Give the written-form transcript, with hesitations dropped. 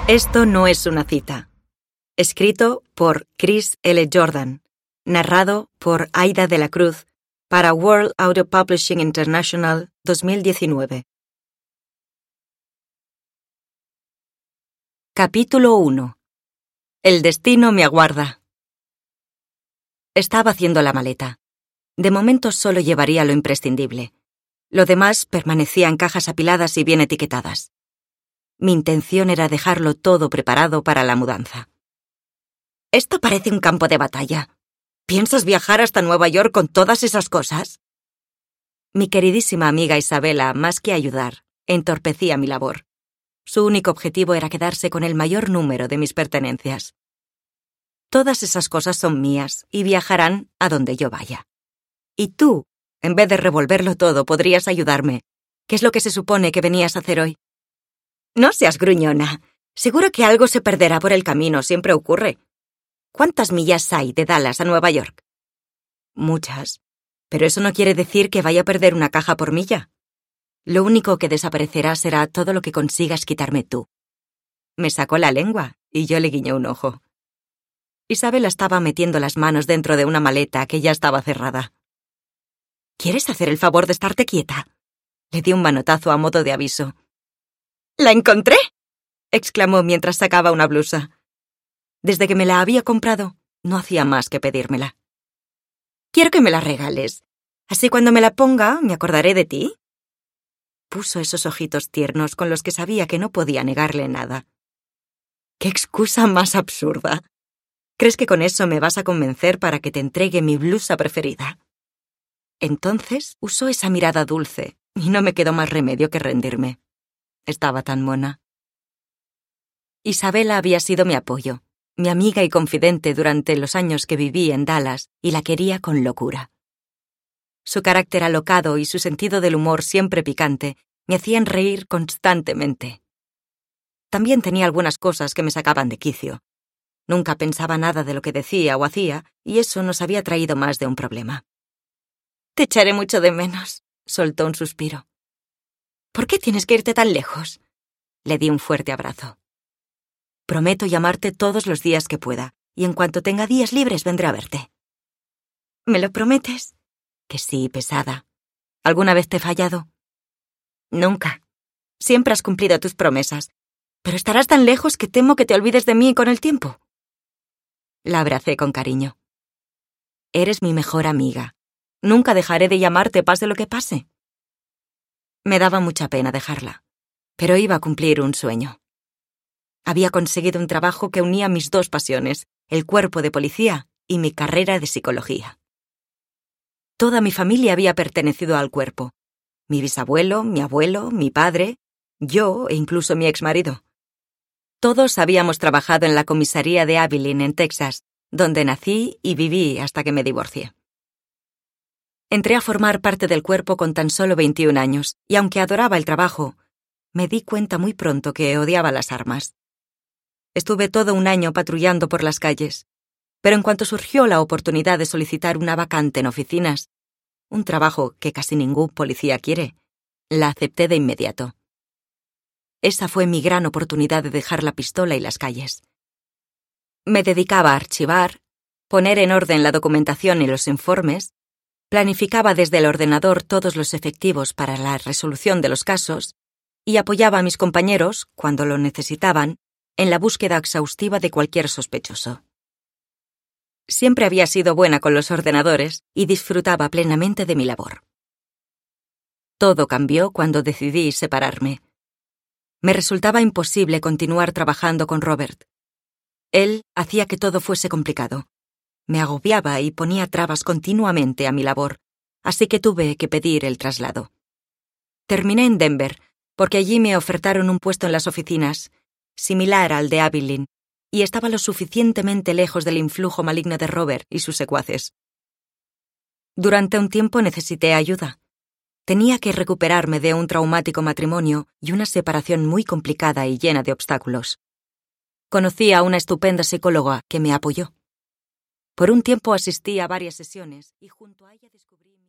Esto no es una cita. Escrito por Chris L. Jordan. Narrado por Aida de la Cruz para World Audio Publishing International 2019. Capítulo 1. El destino me aguarda. Estaba haciendo la maleta. De momento solo llevaría lo imprescindible. Lo demás permanecía en cajas apiladas y bien etiquetadas. Mi intención era dejarlo todo preparado para la mudanza. Esto parece un campo de batalla. ¿Piensas viajar hasta Nueva York con todas esas cosas? Mi queridísima amiga Isabela, más que ayudar, entorpecía mi labor. Su único objetivo era quedarse con el mayor número de mis pertenencias. Todas esas cosas son mías y viajarán a donde yo vaya. Y tú, en vez de revolverlo todo, podrías ayudarme. ¿Qué es lo que se supone que venías a hacer hoy? No seas gruñona. Seguro que algo se perderá por el camino, siempre ocurre. ¿Cuántas millas hay de Dallas a Nueva York? Muchas. Pero eso no quiere decir que vaya a perder una caja por milla. Lo único que desaparecerá será todo lo que consigas quitarme tú. Me sacó la lengua y yo le guiñé un ojo. Isabela estaba metiendo las manos dentro de una maleta que ya estaba cerrada. ¿Quieres hacer el favor de estarte quieta? Le di un manotazo a modo de aviso. ¡La encontré!, exclamó mientras sacaba una blusa. Desde que me la había comprado, no hacía más que pedírmela. Quiero que me la regales. Así cuando me la ponga, me acordaré de ti. Puso esos ojitos tiernos con los que sabía que no podía negarle nada. ¡Qué excusa más absurda! ¿Crees que con eso me vas a convencer para que te entregue mi blusa preferida? Entonces usó esa mirada dulce y no me quedó más remedio que rendirme. Estaba tan mona. Isabela había sido mi apoyo, mi amiga y confidente durante los años que viví en Dallas y la quería con locura. Su carácter alocado y su sentido del humor siempre picante me hacían reír constantemente. También tenía algunas cosas que me sacaban de quicio. Nunca pensaba nada de lo que decía o hacía y eso nos había traído más de un problema. Te echaré mucho de menos, soltó un suspiro. ¿Por qué tienes que irte tan lejos? Le di un fuerte abrazo. Prometo llamarte todos los días que pueda, y en cuanto tenga días libres vendré a verte. ¿Me lo prometes? Que sí, pesada. ¿Alguna vez te he fallado? Nunca. Siempre has cumplido tus promesas, pero estarás tan lejos que temo que te olvides de mí con el tiempo. La abracé con cariño. Eres mi mejor amiga. Nunca dejaré de llamarte pase lo que pase. Me daba mucha pena dejarla, pero iba a cumplir un sueño. Había conseguido un trabajo que unía mis dos pasiones, el cuerpo de policía y mi carrera de psicología. Toda mi familia había pertenecido al cuerpo. Mi bisabuelo, mi abuelo, mi padre, yo e incluso mi exmarido. Todos habíamos trabajado en la comisaría de Abilene, en Texas, donde nací y viví hasta que me divorcié. Entré a formar parte del cuerpo con tan solo 21 años, y aunque adoraba el trabajo, me di cuenta muy pronto que odiaba las armas. Estuve todo un año patrullando por las calles, pero en cuanto surgió la oportunidad de solicitar una vacante en oficinas, un trabajo que casi ningún policía quiere, la acepté de inmediato. Esa fue mi gran oportunidad de dejar la pistola y las calles. Me dedicaba a archivar, poner en orden la documentación y los informes, planificaba desde el ordenador todos los efectivos para la resolución de los casos y apoyaba a mis compañeros, cuando lo necesitaban, en la búsqueda exhaustiva de cualquier sospechoso. Siempre había sido buena con los ordenadores y disfrutaba plenamente de mi labor. Todo cambió cuando decidí separarme. Me resultaba imposible continuar trabajando con Robert. Él hacía que todo fuese complicado. Me agobiaba y ponía trabas continuamente a mi labor, así que tuve que pedir el traslado. Terminé en Denver, porque allí me ofertaron un puesto en las oficinas, similar al de Abilene, y estaba lo suficientemente lejos del influjo maligno de Robert y sus secuaces. Durante un tiempo necesité ayuda. Tenía que recuperarme de un traumático matrimonio y una separación muy complicada y llena de obstáculos. Conocí a una estupenda psicóloga que me apoyó. Por un tiempo asistí a varias sesiones y junto a ella descubrí